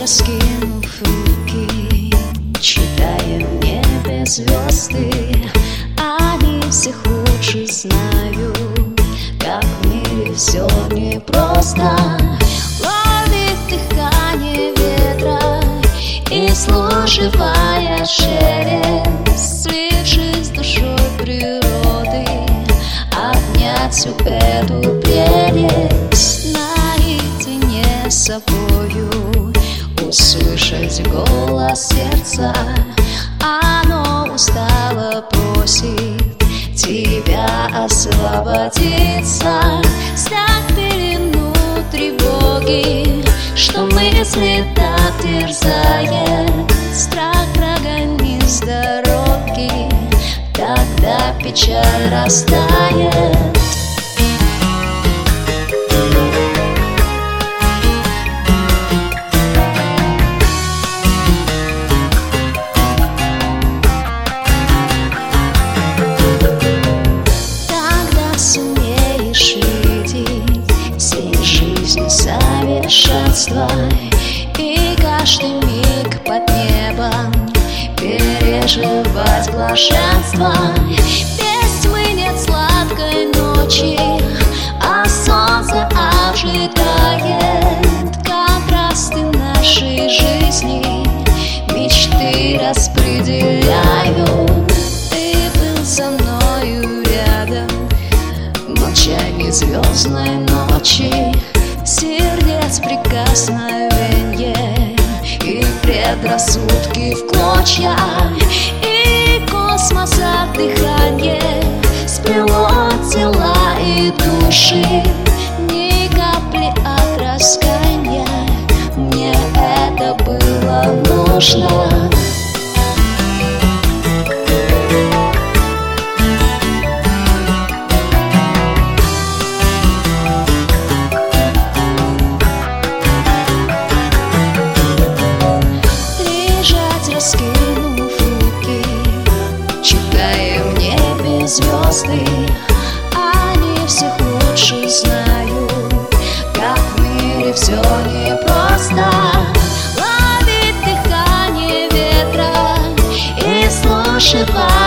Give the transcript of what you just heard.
раскинув руки, читая в небе звезды. Они всех лучше знают, как в мире все непросто. Ловит дыхание ветра и слушая шелест, слившись с душой природы, обнять всю эту прелесть наедине с собою, услышать голос сердца. Оно устало просит тебя освободиться, снять пелену тревоги, что мысли так терзает. Страх прогони с дороги, тогда печаль растает. Совершенство, и каждый миг под небом переживать блаженство. Без тьмы нет сладкой ночи, а солнце ожидает. Контрасты нашей жизни мечты распределяют. Ты был со мною рядом в молчании звездной ночи, сердец прикосновенье и предрассудки в клочья, и космоса дыхание сплело тела и души. Ни капли от раскаяния, мне это было нужно. Раскинув руки, читая в небе звезды. Они всех лучше знают, как в мире все непросто. Ловит дыхание ветра и слушай